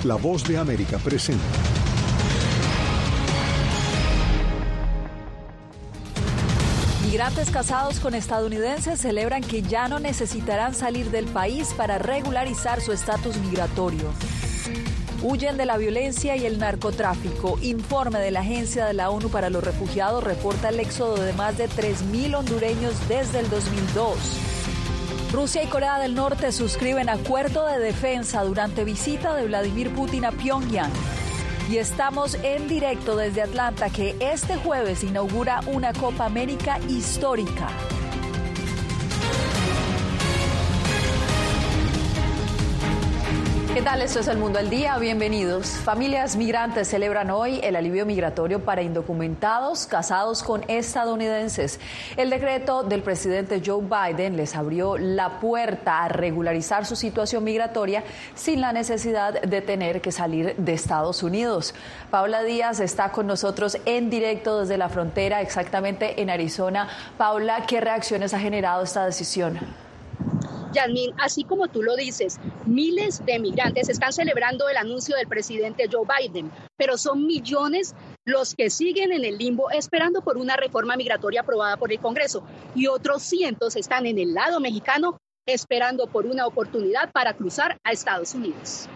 La Voz de América presenta. Migrantes casados con estadounidenses celebran que ya no necesitarán salir del país para regularizar su estatus migratorio. Huyen de la violencia y el narcotráfico. Informe de la Agencia de la ONU para los Refugiados reporta el éxodo de más de 3.000 hondureños desde el 2002. Rusia y Corea del Norte suscriben acuerdo de defensa durante visita de Vladimir Putin a Pyongyang. Y estamos en directo desde Atlanta, que este jueves inaugura una Copa América histórica. ¿Qué tal? Esto es El Mundo al Día. Bienvenidos. Familias migrantes celebran hoy el alivio migratorio para indocumentados casados con estadounidenses. El decreto del presidente Joe Biden les abrió la puerta a regularizar su situación migratoria sin la necesidad de tener que salir de Estados Unidos. Paula Díaz está con nosotros en directo desde la frontera, exactamente en Arizona. Paula, ¿qué reacciones ha generado esta decisión? Yasmín, así como tú lo dices, miles de migrantes están celebrando el anuncio del presidente Joe Biden, pero son millones los que siguen en el limbo esperando por una reforma migratoria aprobada por el Congreso y otros cientos están en el lado mexicano esperando por una oportunidad para cruzar a Estados Unidos.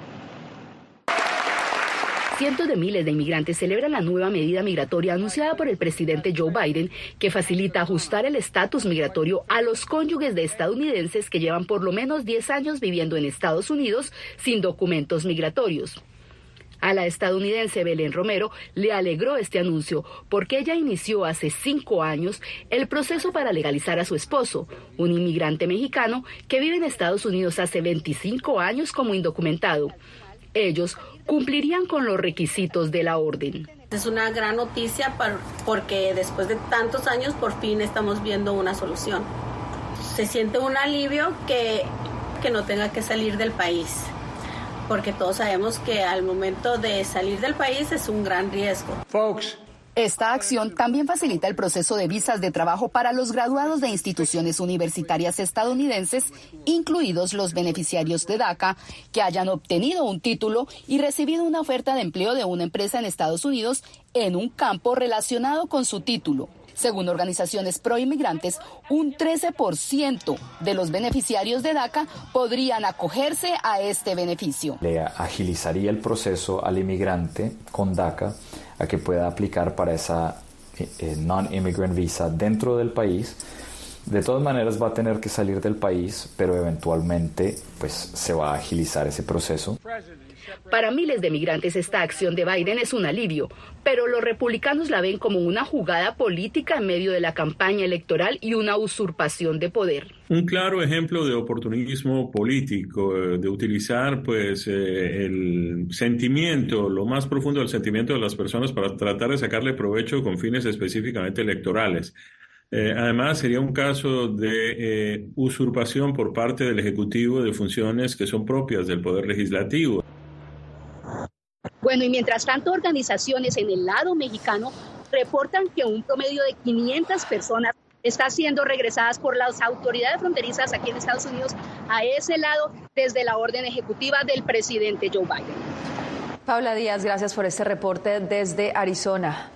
Cientos de miles de inmigrantes celebran la nueva medida migratoria anunciada por el presidente Joe Biden, que facilita ajustar el estatus migratorio a los cónyuges de estadounidenses que llevan por lo menos 10 años viviendo en Estados Unidos sin documentos migratorios. A la estadounidense Belén Romero le alegró este anuncio porque ella inició hace 5 años el proceso para legalizar a su esposo, un inmigrante mexicano que vive en Estados Unidos hace 25 años como indocumentado. Ellos cumplirían con los requisitos de la orden. Es una gran noticia porque después de tantos años por fin estamos viendo una solución. Se siente un alivio que no tenga que salir del país, porque todos sabemos que al momento de salir del país es un gran riesgo. Esta acción también facilita el proceso de visas de trabajo para los graduados de instituciones universitarias estadounidenses, incluidos los beneficiarios de DACA, que hayan obtenido un título y recibido una oferta de empleo de una empresa en Estados Unidos en un campo relacionado con su título. Según organizaciones proinmigrantes, un 13% de los beneficiarios de DACA podrían acogerse a este beneficio. Le agilizaría el proceso al inmigrante con DACA a que pueda aplicar para esa non-immigrant visa dentro del país. De todas maneras va a tener que salir del país, pero eventualmente pues se va a agilizar ese proceso. Para miles de migrantes esta acción de Biden es un alivio, pero los republicanos la ven como una jugada política en medio de la campaña electoral y una usurpación de poder. Un claro ejemplo de oportunismo político, de utilizar pues el sentimiento, lo más profundo del sentimiento de las personas para tratar de sacarle provecho con fines específicamente electorales. Además, sería un caso de usurpación por parte del Ejecutivo de funciones que son propias del Poder Legislativo. Bueno, y mientras tanto, organizaciones en el lado mexicano reportan que un promedio de 500 personas está siendo regresadas por las autoridades fronterizas aquí en Estados Unidos a ese lado desde la orden ejecutiva del presidente Joe Biden. Paula Díaz, gracias por este reporte desde Arizona.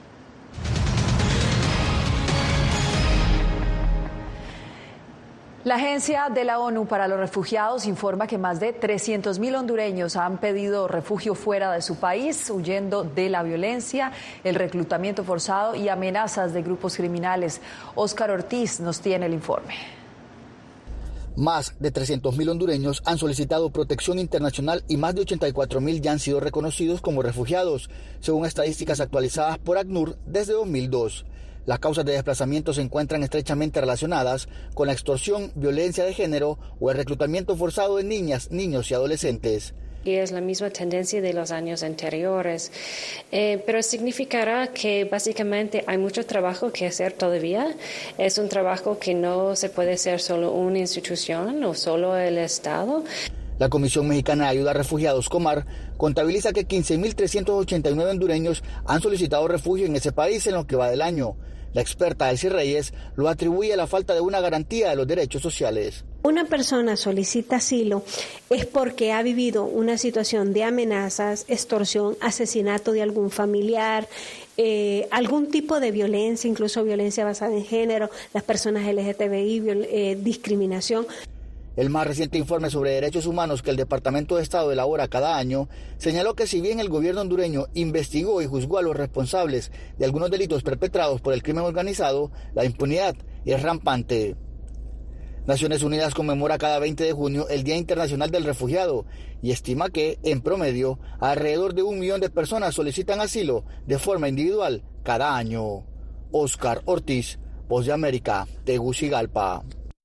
La Agencia de la ONU para los Refugiados informa que más de 300.000 hondureños han pedido refugio fuera de su país, huyendo de la violencia, el reclutamiento forzado y amenazas de grupos criminales. Óscar Ortiz nos tiene el informe. Más de 300.000 hondureños han solicitado protección internacional y más de 84.000 ya han sido reconocidos como refugiados, según estadísticas actualizadas por ACNUR desde 2002. Las causas de desplazamiento se encuentran estrechamente relacionadas con la extorsión, violencia de género o el reclutamiento forzado de niñas, niños y adolescentes. Y es la misma tendencia de los años anteriores, pero significará que básicamente hay mucho trabajo que hacer todavía. Es un trabajo que no se puede hacer solo una institución o solo el Estado. La Comisión Mexicana de Ayuda a Refugiados, Comar, contabiliza que 15.389 hondureños han solicitado refugio en ese país en lo que va del año. La experta Elsie Reyes lo atribuye a la falta de una garantía de los derechos sociales. Una persona solicita asilo es porque ha vivido una situación de amenazas, extorsión, asesinato de algún familiar, algún tipo de violencia, incluso violencia basada en género, las personas LGTBI, discriminación. El más reciente informe sobre derechos humanos que el Departamento de Estado elabora cada año señaló que si bien el gobierno hondureño investigó y juzgó a los responsables de algunos delitos perpetrados por el crimen organizado, la impunidad es rampante. Naciones Unidas conmemora cada 20 de junio el Día Internacional del Refugiado y estima que, en promedio, alrededor de 1 millón de personas solicitan asilo de forma individual cada año. Oscar Ortiz, Voz de América, Tegucigalpa.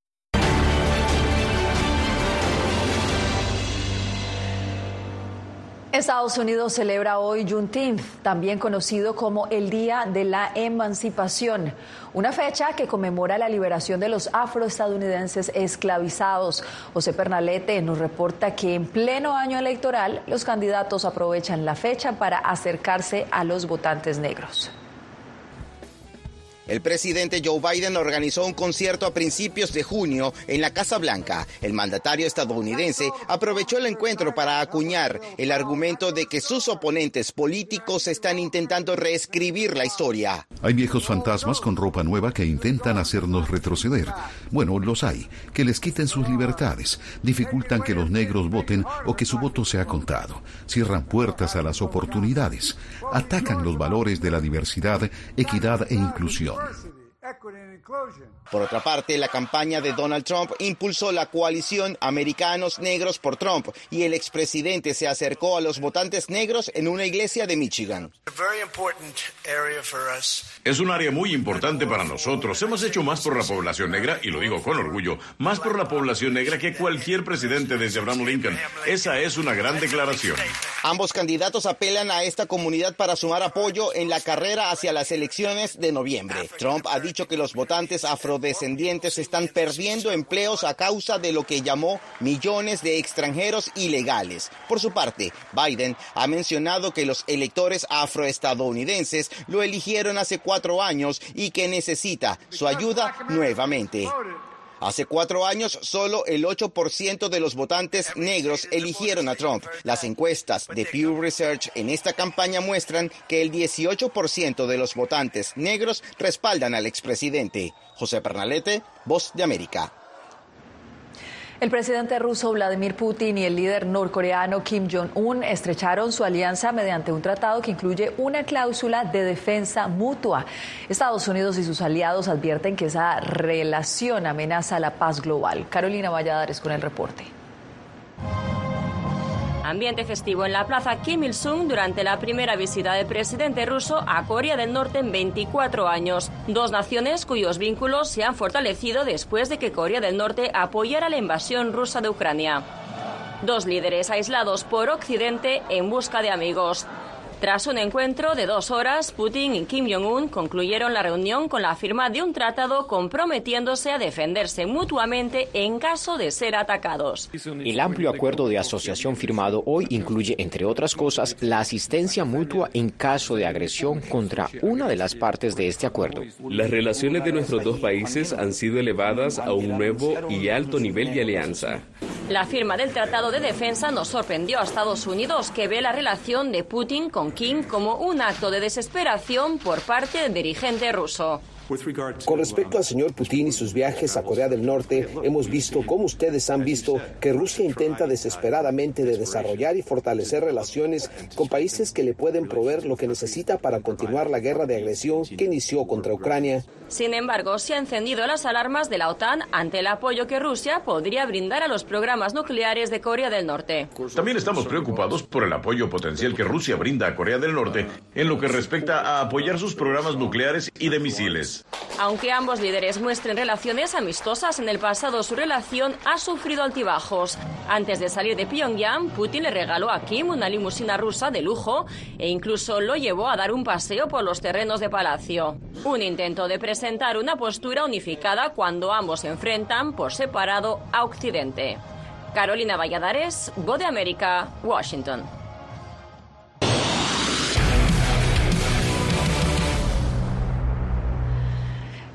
Estados Unidos celebra hoy Juneteenth, también conocido como el Día de la Emancipación, una fecha que conmemora la liberación de los afroestadounidenses esclavizados. José Pernalete nos reporta que en pleno año electoral los candidatos aprovechan la fecha para acercarse a los votantes negros. El presidente Joe Biden organizó un concierto a principios de junio en la Casa Blanca. El mandatario estadounidense aprovechó el encuentro para acuñar el argumento de que sus oponentes políticos están intentando reescribir la historia. Hay viejos fantasmas con ropa nueva que intentan hacernos retroceder. Bueno, los hay, que les quiten sus libertades, dificultan que los negros voten o que su voto sea contado, cierran puertas a las oportunidades, atacan los valores de la diversidad, equidad e inclusión. Por otra parte, la campaña de Donald Trump impulsó la coalición Americanos Negros por Trump y el expresidente se acercó a los votantes negros en una iglesia de Michigan. Es un área muy importante para nosotros. Hemos hecho más por la población negra, y lo digo con orgullo, más por la población negra que cualquier presidente desde Abraham Lincoln. Esa es una gran declaración. Ambos candidatos apelan a esta comunidad para sumar apoyo en la carrera hacia las elecciones de noviembre. Trump ha dicho que los votantes afrodescendientes están perdiendo empleos a causa de lo que llamó millones de extranjeros ilegales. Por su parte, Biden ha mencionado que los electores afroestadounidenses lo eligieron hace 4 años y que necesita su ayuda nuevamente. Hace 4 años, solo el 8% de los votantes negros eligieron a Trump. Las encuestas de Pew Research en esta campaña muestran que el 18% de los votantes negros respaldan al expresidente. José Pernalete, Voz de América. El presidente ruso Vladimir Putin y el líder norcoreano Kim Jong-un estrecharon su alianza mediante un tratado que incluye una cláusula de defensa mutua. Estados Unidos y sus aliados advierten que esa relación amenaza la paz global. Carolina Valladares con el reporte. Ambiente festivo en la plaza Kim Il-sung durante la primera visita del presidente ruso a Corea del Norte en 24 años. 2 naciones cuyos vínculos se han fortalecido después de que Corea del Norte apoyara la invasión rusa de Ucrania. 2 líderes aislados por Occidente en busca de amigos. Tras un encuentro de 2 horas, Putin y Kim Jong-un concluyeron la reunión con la firma de un tratado comprometiéndose a defenderse mutuamente en caso de ser atacados. El amplio acuerdo de asociación firmado hoy incluye, entre otras cosas, la asistencia mutua en caso de agresión contra una de las partes de este acuerdo. Las relaciones de nuestros 2 países han sido elevadas a un nuevo y alto nivel de alianza. La firma del Tratado de Defensa nos sorprendió a Estados Unidos, que ve la relación de Putin con Kim como un acto de desesperación por parte del dirigente ruso. Con respecto al señor Putin y sus viajes a Corea del Norte, hemos visto, como ustedes han visto, que Rusia intenta desesperadamente de desarrollar y fortalecer relaciones con países que le pueden proveer lo que necesita para continuar la guerra de agresión que inició contra Ucrania. Sin embargo, se han encendido las alarmas de la OTAN ante el apoyo que Rusia podría brindar a los programas nucleares de Corea del Norte. También estamos preocupados por el apoyo potencial que Rusia brinda a Corea del Norte en lo que respecta a apoyar sus programas nucleares y de misiles. Aunque ambos líderes muestren relaciones amistosas, en el pasado su relación ha sufrido altibajos. Antes de salir de Pyongyang, Putin le regaló a Kim una limusina rusa de lujo e incluso lo llevó a dar un paseo por los terrenos de palacio. Un intento de presentar una postura unificada cuando ambos se enfrentan por separado a Occidente. Carolina Valladares, Voz de América, Washington.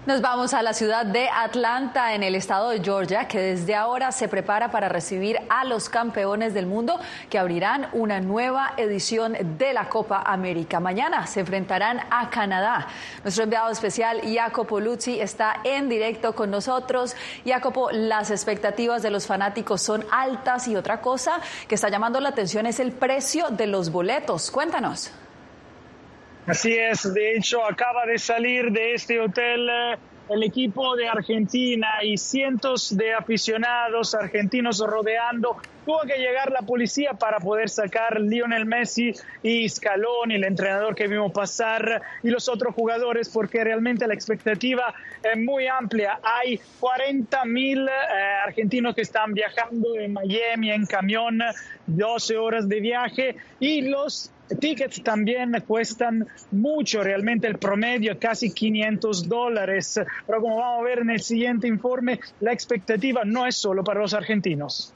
Nos vamos a la ciudad de Atlanta, en el estado de Georgia, que desde ahora se prepara para recibir a los campeones del mundo que abrirán una nueva edición de la Copa América. Mañana se enfrentarán a Canadá. Nuestro enviado especial, Jacopo Luzzi, está en directo con nosotros. Jacopo, las expectativas de los fanáticos son altas y otra cosa que está llamando la atención es el precio de los boletos. Cuéntanos. Así es, de hecho acaba de salir de este hotel el equipo de Argentina y cientos de aficionados argentinos rodeando. Tuvo que llegar la policía para poder sacar Lionel Messi y Scaloni, el entrenador que vimos pasar, y los otros jugadores, porque realmente la expectativa es muy amplia. Hay 40.000 argentinos que están viajando en Miami en camión, 12 horas de viaje, y los tickets también cuestan mucho, realmente el promedio casi $500. Pero como vamos a ver en el siguiente informe, la expectativa no es solo para los argentinos.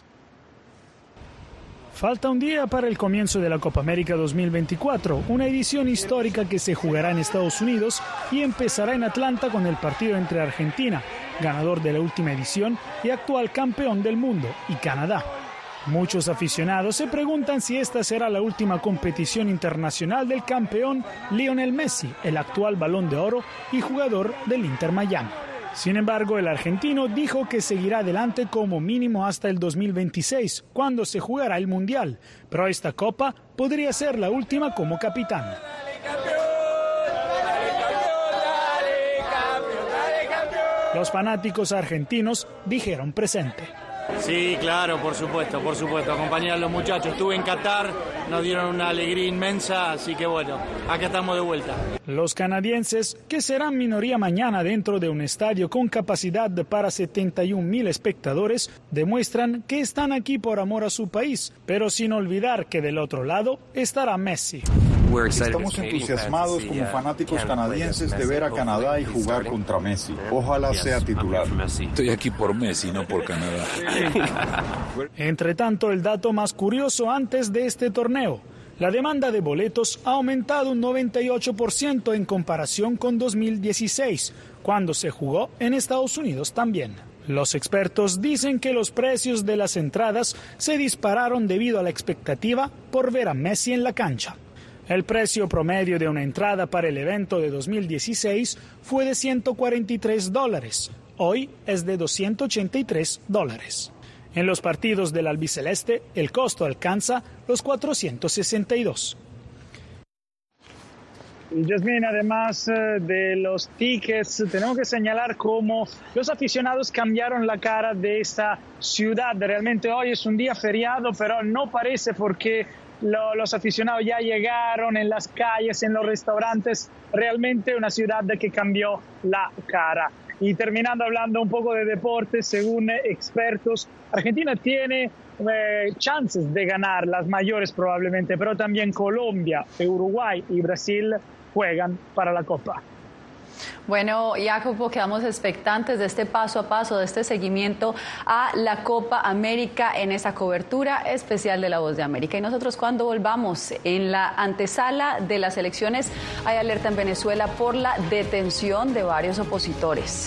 Falta un día para el comienzo de la Copa América 2024, una edición histórica que se jugará en Estados Unidos y empezará en Atlanta con el partido entre Argentina, ganador de la última edición y actual campeón del mundo, y Canadá. Muchos aficionados se preguntan si esta será la última competición internacional del campeón Lionel Messi, el actual Balón de Oro y jugador del Inter Miami. Sin embargo, el argentino dijo que seguirá adelante como mínimo hasta el 2026, cuando se jugará el Mundial, pero esta Copa podría ser la última como capitán. Los fanáticos argentinos dijeron presente. Sí, claro, por supuesto, acompañar a los muchachos. Estuve en Qatar, nos dieron una alegría inmensa, así que bueno, acá estamos de vuelta. Los canadienses, que serán minoría mañana dentro de un estadio con capacidad para 71.000 espectadores, demuestran que están aquí por amor a su país, pero sin olvidar que del otro lado estará Messi. Estamos entusiasmados como fanáticos canadienses de ver a Canadá y jugar contra Messi. Ojalá sea titular. Estoy aquí por Messi, no por Canadá. Entre tanto, el dato más curioso antes de este torneo: la demanda de boletos ha aumentado un 98% en comparación con 2016, cuando se jugó en Estados Unidos también. Los expertos dicen que los precios de las entradas se dispararon debido a la expectativa por ver a Messi en la cancha. El precio promedio de una entrada para el evento de 2016 fue de $143. Hoy es de $283. En los partidos del albiceleste, el costo alcanza los 462. Y Yasmín, además de los tickets, tenemos que señalar cómo los aficionados cambiaron la cara de esta ciudad. Realmente hoy es un día feriado, pero no parece, porque los aficionados ya llegaron en las calles, en los restaurantes. Realmente una ciudad que cambió la cara. Y terminando hablando un poco de deporte, según expertos, Argentina tiene chances de ganar, las mayores probablemente, pero también Colombia, Uruguay y Brasil juegan para la Copa. Bueno, Jacopo, quedamos expectantes de este paso a paso, de este seguimiento a la Copa América en esa cobertura especial de La Voz de América. Y nosotros, cuando volvamos, en la antesala de las elecciones, hay alerta en Venezuela por la detención de varios opositores.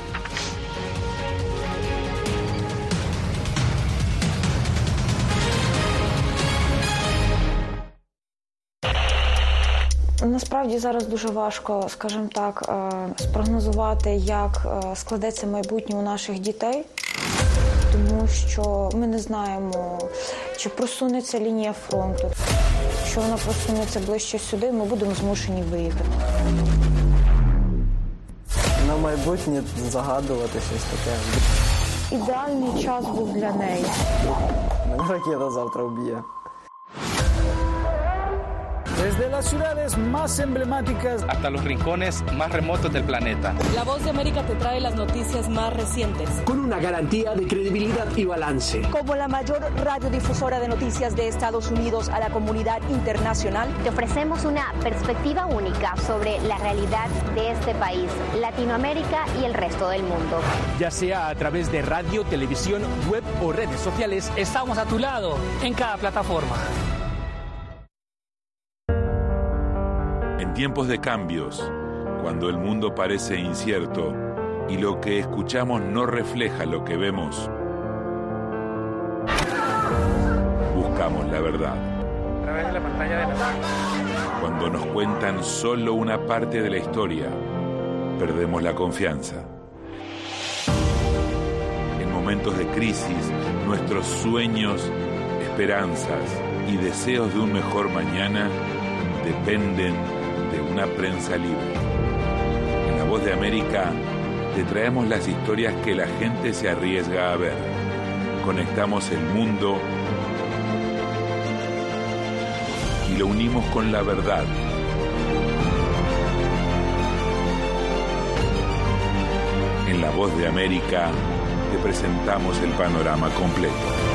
Насправді зараз дуже важко, скажімо так, спрогнозувати, як складеться майбутнє у наших дітей, тому що ми не знаємо, чи просунеться лінія фронту. Якщо вона просунеться ближче сюди, ми будемо змушені виїхати. На майбутнє загадувати щось таке. Ідеальний час був для неї. Мене ракета завтра вб'є. Desde las ciudades más emblemáticas hasta los rincones más remotos del planeta. La Voz de América te trae las noticias más recientes. Con una garantía de credibilidad y balance. Como la mayor radiodifusora de noticias de Estados Unidos a la comunidad internacional, te ofrecemos una perspectiva única sobre la realidad de este país, Latinoamérica y el resto del mundo. Ya sea a través de radio, televisión, web o redes sociales, estamos a tu lado en cada plataforma. En tiempos de cambios, cuando el mundo parece incierto, y lo que escuchamos no refleja lo que vemos, buscamos la verdad. A través de la pantalla de la... Cuando nos cuentan solo una parte de la historia, perdemos la confianza. En momentos de crisis, nuestros sueños, esperanzas y deseos de un mejor mañana dependen de una prensa libre. En La Voz de América te traemos las historias que la gente se arriesga a ver. Conectamos el mundo y lo unimos con la verdad. En La Voz de América te presentamos el panorama completo.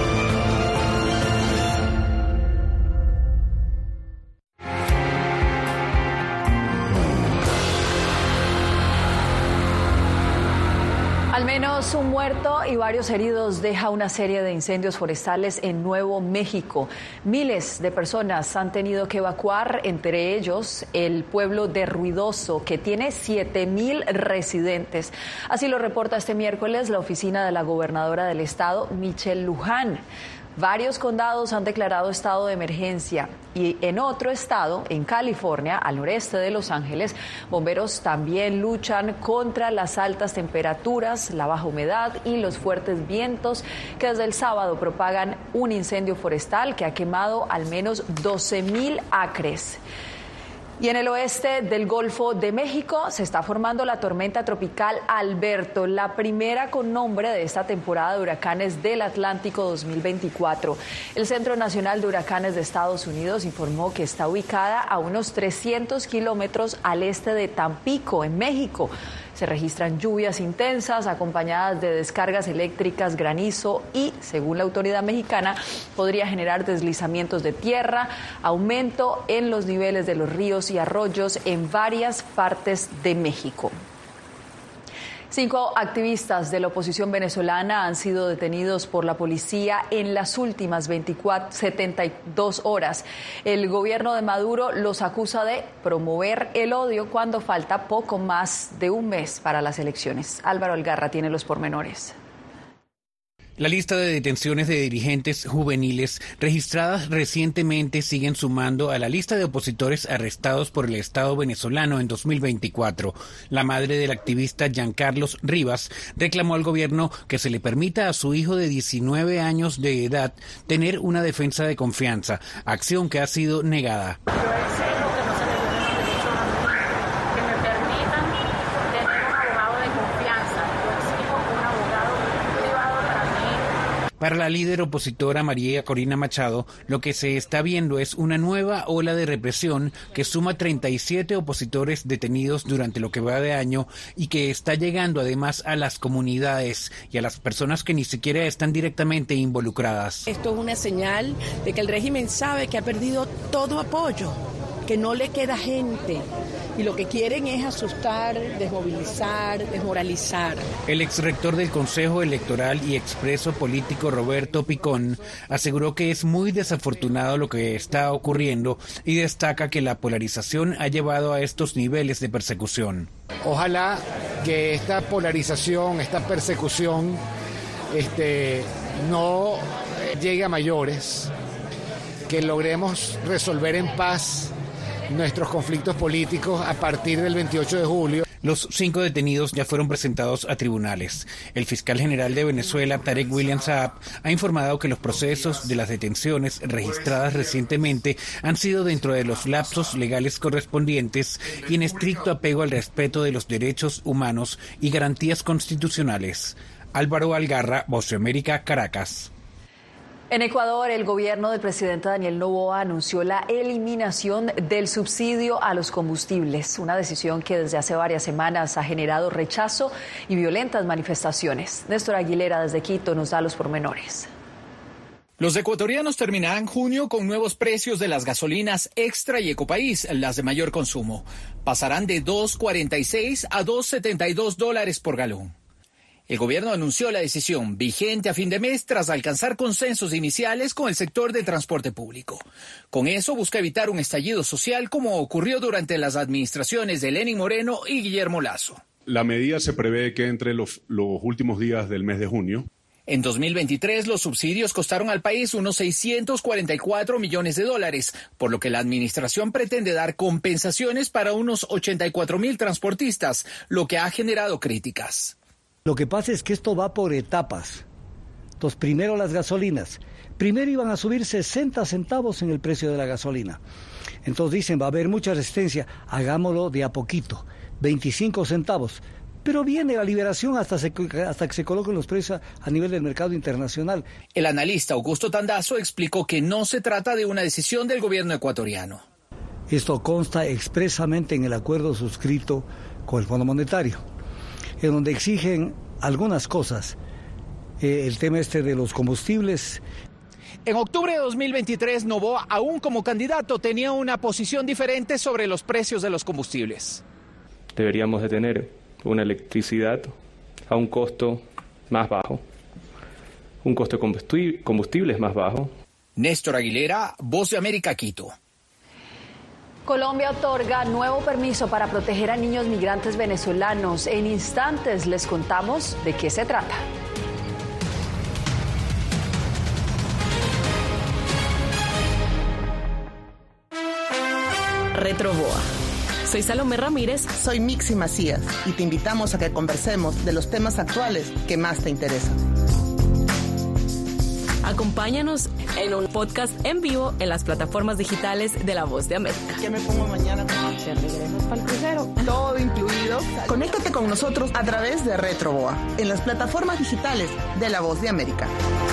Al menos un muerto y varios heridos deja una serie de incendios forestales en Nuevo México. Miles de personas han tenido que evacuar, entre ellos el pueblo de Ruidoso, que tiene 7,000 residentes. Así lo reporta este miércoles la oficina de la gobernadora del estado, Michelle Luján. Varios condados han declarado estado de emergencia y en otro estado, en California, al noreste de Los Ángeles, bomberos también luchan contra las altas temperaturas, la baja humedad y los fuertes vientos que desde el sábado propagan un incendio forestal que ha quemado al menos 12,000 acres. Y en el oeste del Golfo de México se está formando la tormenta tropical Alberto, la primera con nombre de esta temporada de huracanes del Atlántico 2024. El Centro Nacional de Huracanes de Estados Unidos informó que está ubicada a unos 300 kilómetros al este de Tampico, en México. Se registran lluvias intensas acompañadas de descargas eléctricas, granizo y, según la autoridad mexicana, podría generar deslizamientos de tierra, aumento en los niveles de los ríos y arroyos en varias partes de México. 5 activistas de la oposición venezolana han sido detenidos por la policía en las últimas 72 horas. El gobierno de Maduro los acusa de promover el odio cuando falta poco más de un mes para las elecciones. Álvaro Algarra tiene los pormenores. La lista de detenciones de dirigentes juveniles registradas recientemente siguen sumando a la lista de opositores arrestados por el Estado venezolano en 2024. La madre del activista Giancarlos Rivas reclamó al gobierno que se le permita a su hijo de 19 años de edad tener una defensa de confianza, acción que ha sido negada. Para la líder opositora María Corina Machado, lo que se está viendo es una nueva ola de represión que suma 37 opositores detenidos durante lo que va de año y que está llegando además a las comunidades y a las personas que ni siquiera están directamente involucradas. Esto es una señal de que el régimen sabe que ha perdido todo apoyo, que no le queda gente. Y lo que quieren es asustar, desmovilizar, desmoralizar. El exrector del Consejo Electoral y expreso político Roberto Picón aseguró que es muy desafortunado lo que está ocurriendo y destaca que la polarización ha llevado a estos niveles de persecución. Ojalá que esta polarización, esta persecución, no llegue a mayores, que logremos resolver en paz nuestros conflictos políticos a partir del 28 de julio. Los 5 detenidos ya fueron presentados a tribunales. El fiscal general de Venezuela, Tarek William Saab, ha informado que los procesos de las detenciones registradas recientemente han sido dentro de los lapsos legales correspondientes y en estricto apego al respeto de los derechos humanos y garantías constitucionales. Álvaro Algarra, Voz de América, Caracas. En Ecuador, el gobierno del presidente Daniel Noboa anunció la eliminación del subsidio a los combustibles, una decisión que desde hace varias semanas ha generado rechazo y violentas manifestaciones. Néstor Aguilera desde Quito nos da los pormenores. Los ecuatorianos terminarán junio con nuevos precios de las gasolinas Extra y Ecopaís, las de mayor consumo. Pasarán de $2.46 a $2.72 por galón. El gobierno anunció la decisión vigente a fin de mes tras alcanzar consensos iniciales con el sector de transporte público. Con eso busca evitar un estallido social como ocurrió durante las administraciones de Lenín Moreno y Guillermo Lasso. La medida se prevé que entre los últimos días del mes de junio. En 2023, los subsidios costaron al país unos $644 millones, por lo que la administración pretende dar compensaciones para unos 84,000 transportistas, lo que ha generado críticas. Lo que pasa es que esto va por etapas. Entonces, primero las gasolinas. Primero iban a subir 60 centavos en el precio de la gasolina. Entonces dicen, va a haber mucha resistencia, hagámoslo de a poquito, 25 centavos. Pero viene la liberación hasta que se coloquen los precios a nivel del mercado internacional. El analista Augusto Tandazo explicó que no se trata de una decisión del gobierno ecuatoriano. Esto consta expresamente en el acuerdo suscrito con el Fondo Monetario, en donde exigen algunas cosas. El tema de los combustibles. En octubre de 2023, Noboa, aún como candidato, tenía una posición diferente sobre los precios de los combustibles. Deberíamos de tener una electricidad a un costo más bajo, un costo de combustibles más bajo. Néstor Aguilera, Voz de América, Quito. Colombia otorga nuevo permiso para proteger a niños migrantes venezolanos. En instantes les contamos de qué se trata. Retroboa. Soy Salomé Ramírez. Soy Mixi Macías y te invitamos a que conversemos de los temas actuales que más te interesan. Acompáñanos en un podcast en vivo en las plataformas digitales de La Voz de América. ¿Qué me pongo mañana? ¿Te regresas para el crucero? Todo incluido. Conéctate con nosotros a través de Retroboa en las plataformas digitales de La Voz de América.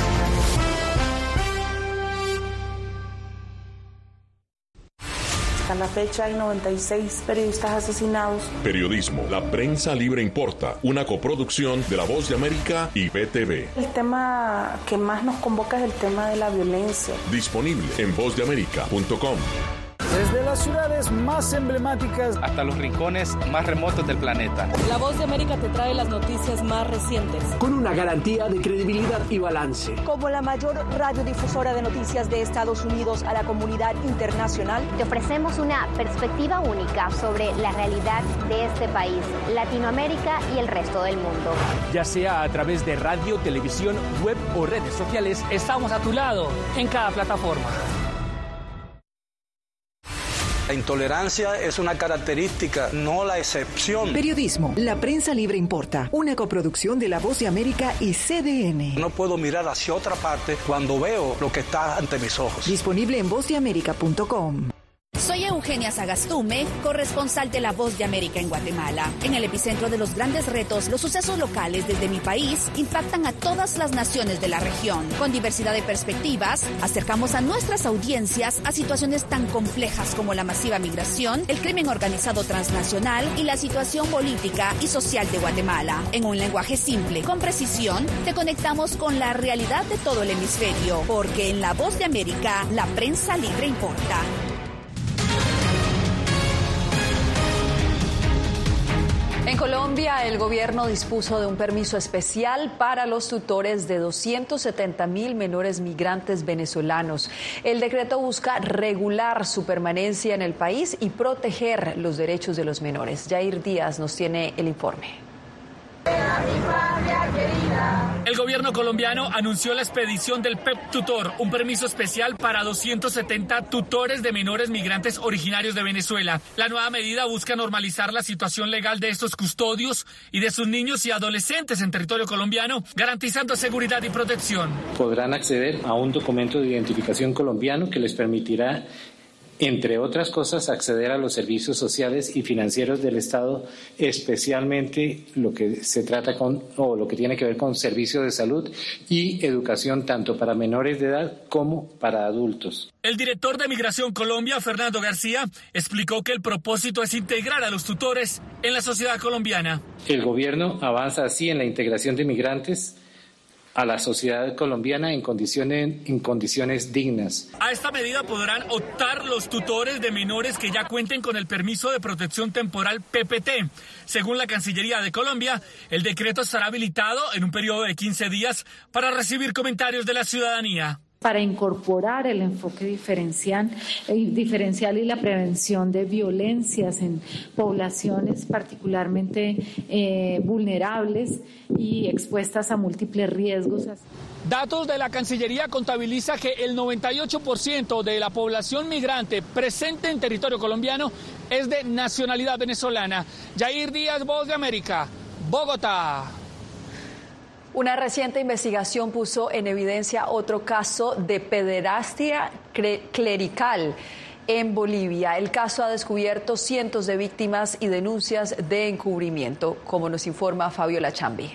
A la fecha hay 96 periodistas asesinados. Periodismo, la prensa libre importa, una coproducción de La Voz de América y BTV. El tema que más nos convoca es el tema de la violencia. Disponible en vozdeamerica.com. Desde las ciudades más emblemáticas hasta los rincones más remotos del planeta. La Voz de América te trae las noticias más recientes. Con una garantía de credibilidad y balance. Como la mayor radiodifusora de noticias de Estados Unidos a la comunidad internacional, te ofrecemos una perspectiva única sobre la realidad de este país, Latinoamérica y el resto del mundo. Ya sea a través de radio, televisión, web o redes sociales, estamos a tu lado en cada plataforma. La intolerancia es una característica, no la excepción. Periodismo, la prensa libre importa, una coproducción de La Voz de América y CDN. No puedo mirar hacia otra parte cuando veo lo que está ante mis ojos. Disponible en vozdeamerica.com. Soy Eugenia Sagastume, corresponsal de La Voz de América en Guatemala. En el epicentro de los grandes retos, los sucesos locales desde mi país impactan a todas las naciones de la región. Con diversidad de perspectivas, acercamos a nuestras audiencias a situaciones tan complejas como la masiva migración, el crimen organizado transnacional y la situación política y social de Guatemala. En un lenguaje simple, con precisión, te conectamos con la realidad de todo el hemisferio, porque en La Voz de América, la prensa libre importa. En Colombia, el gobierno dispuso de un permiso especial para los tutores de 270,000 menores migrantes venezolanos. El decreto busca regular su permanencia en el país y proteger los derechos de los menores. Jair Díaz nos tiene el informe. El gobierno colombiano anunció la expedición del PEP Tutor, un permiso especial para 270 tutores de menores migrantes originarios de Venezuela. La nueva medida busca normalizar la situación legal de estos custodios y de sus niños y adolescentes en territorio colombiano, garantizando seguridad y protección. Podrán acceder a un documento de identificación colombiano que les permitirá, entre otras cosas, acceder a los servicios sociales y financieros del Estado, especialmente lo que se trata o lo que tiene que ver con servicios de salud y educación, tanto para menores de edad como para adultos. El director de Migración Colombia, Fernando García, explicó que el propósito es integrar a los tutores en la sociedad colombiana. El gobierno avanza así en la integración de migrantes a la sociedad colombiana en condiciones dignas. A esta medida podrán optar los tutores de menores que ya cuenten con el permiso de protección temporal PPT. Según la Cancillería de Colombia, el decreto estará habilitado en un periodo de 15 días para recibir comentarios de la ciudadanía. para incorporar el enfoque diferencial y la prevención de violencias en poblaciones particularmente vulnerables y expuestas a múltiples riesgos. Datos de la Cancillería contabiliza que el 98% de la población migrante presente en territorio colombiano es de nacionalidad venezolana. Yair Díaz, Voz de América, Bogotá. Una reciente investigación puso en evidencia otro caso de pederastia clerical en Bolivia. El caso ha descubierto cientos de víctimas y denuncias de encubrimiento, como nos informa Fabiola Chambi.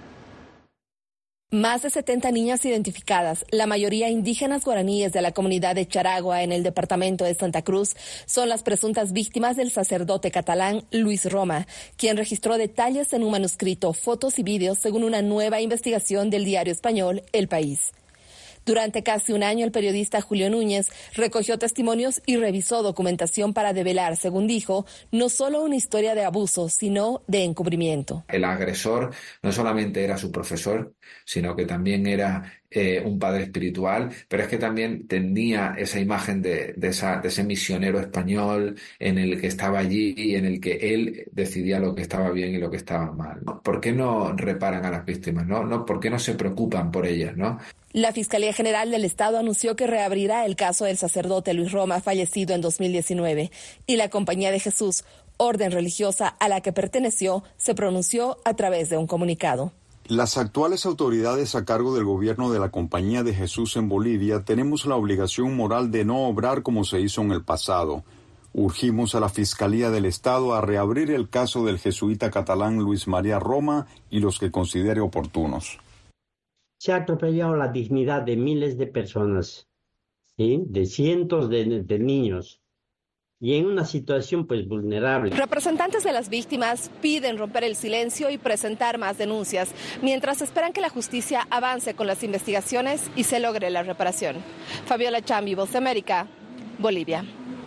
Más de 70 niñas identificadas, la mayoría indígenas guaraníes de la comunidad de Charagua en el departamento de Santa Cruz, son las presuntas víctimas del sacerdote catalán Luis Roma, quien registró detalles en un manuscrito, fotos y vídeos según una nueva investigación del diario español El País. Durante casi un año, el periodista Julio Núñez recogió testimonios y revisó documentación para develar, según dijo, no solo una historia de abuso, sino de encubrimiento. El agresor no solamente era su profesor, sino que también era un padre espiritual, pero es que también tenía esa imagen de ese misionero español en el que estaba allí y en el que él decidía lo que estaba bien y lo que estaba mal, ¿no? ¿Por qué no reparan a las víctimas? ¿No? ¿Por qué no se preocupan por ellas, no? La Fiscalía General del Estado anunció que reabrirá el caso del sacerdote Luis Roma, fallecido en 2019, y la Compañía de Jesús, orden religiosa a la que perteneció, se pronunció a través de un comunicado. Las actuales autoridades a cargo del gobierno de la Compañía de Jesús en Bolivia tenemos la obligación moral de no obrar como se hizo en el pasado. Urgimos a la Fiscalía del Estado a reabrir el caso del jesuita catalán Luis María Roma y los que considere oportunos. Se ha atropellado la dignidad de miles de personas, ¿sí? De cientos de niños, y en una situación pues vulnerable. Representantes de las víctimas piden romper el silencio y presentar más denuncias, mientras esperan que la justicia avance con las investigaciones y se logre la reparación. Fabiola Chambi, Voz de América, Bolivia.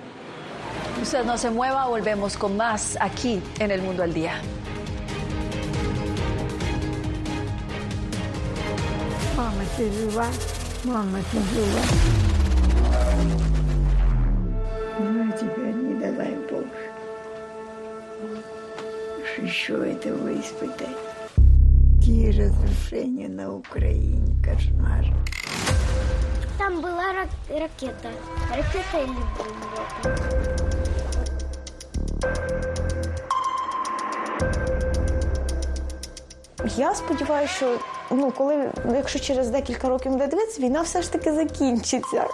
Usted no se mueva, volvemos con más aquí en El Mundo al Día. Що этого испытать? Какие разрушения на Украине, кошмар. Там была ракета. Ракета или бомба? Я сподіваюся, що якщо через декілька років не дивитися, війна все ж таки закінчиться.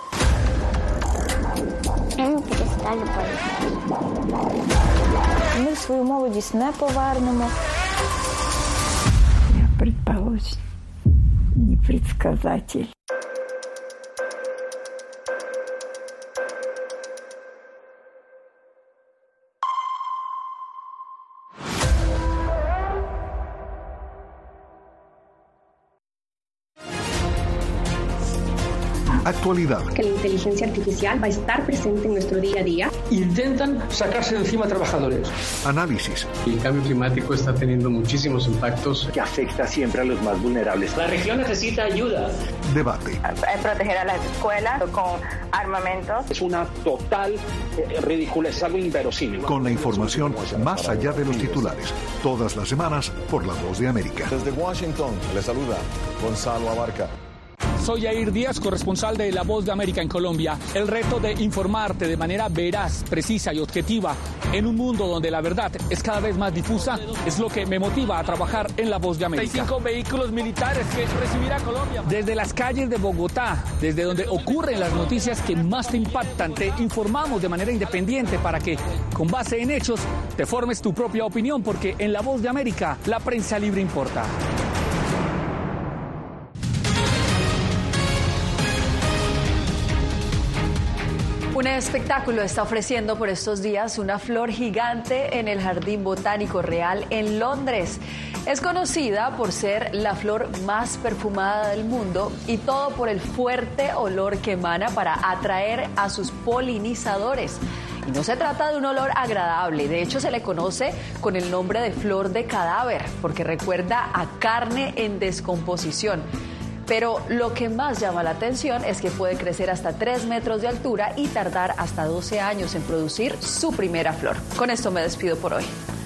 Ми перестали боятися. Ми свою молодість не повернемо. Я предположим, не предсказатель. Actualidad. Que la inteligencia artificial va a estar presente en nuestro día a día. Intentan sacarse de encima a trabajadores. Análisis. El cambio climático está teniendo muchísimos impactos que afecta siempre a los más vulnerables. La región necesita ayuda. Debate. Proteger a las escuelas con armamentos. Es una total ridiculez, es algo inverosímil. Con la información más allá de los titulares. Todas las semanas por La Voz de América. Desde Washington, le saluda Gonzalo Abarca. Soy Yair Díaz, corresponsal de La Voz de América en Colombia. El reto de informarte de manera veraz, precisa y objetiva en un mundo donde la verdad es cada vez más difusa es lo que me motiva a trabajar en La Voz de América. 35 vehículos militares que recibirá Colombia. Desde las calles de Bogotá, desde donde ocurren las noticias que más te impactan, te informamos de manera independiente para que, con base en hechos, te formes tu propia opinión, porque en La Voz de América la prensa libre importa. Un espectáculo está ofreciendo por estos días una flor gigante en el Jardín Botánico Real en Londres. Es conocida por ser la flor más perfumada del mundo y todo por el fuerte olor que emana para atraer a sus polinizadores. Y no se trata de un olor agradable, de hecho se le conoce con el nombre de flor de cadáver, porque recuerda a carne en descomposición. Pero lo que más llama la atención es que puede crecer hasta 3 metros de altura y tardar hasta 12 años en producir su primera flor. Con esto me despido por hoy.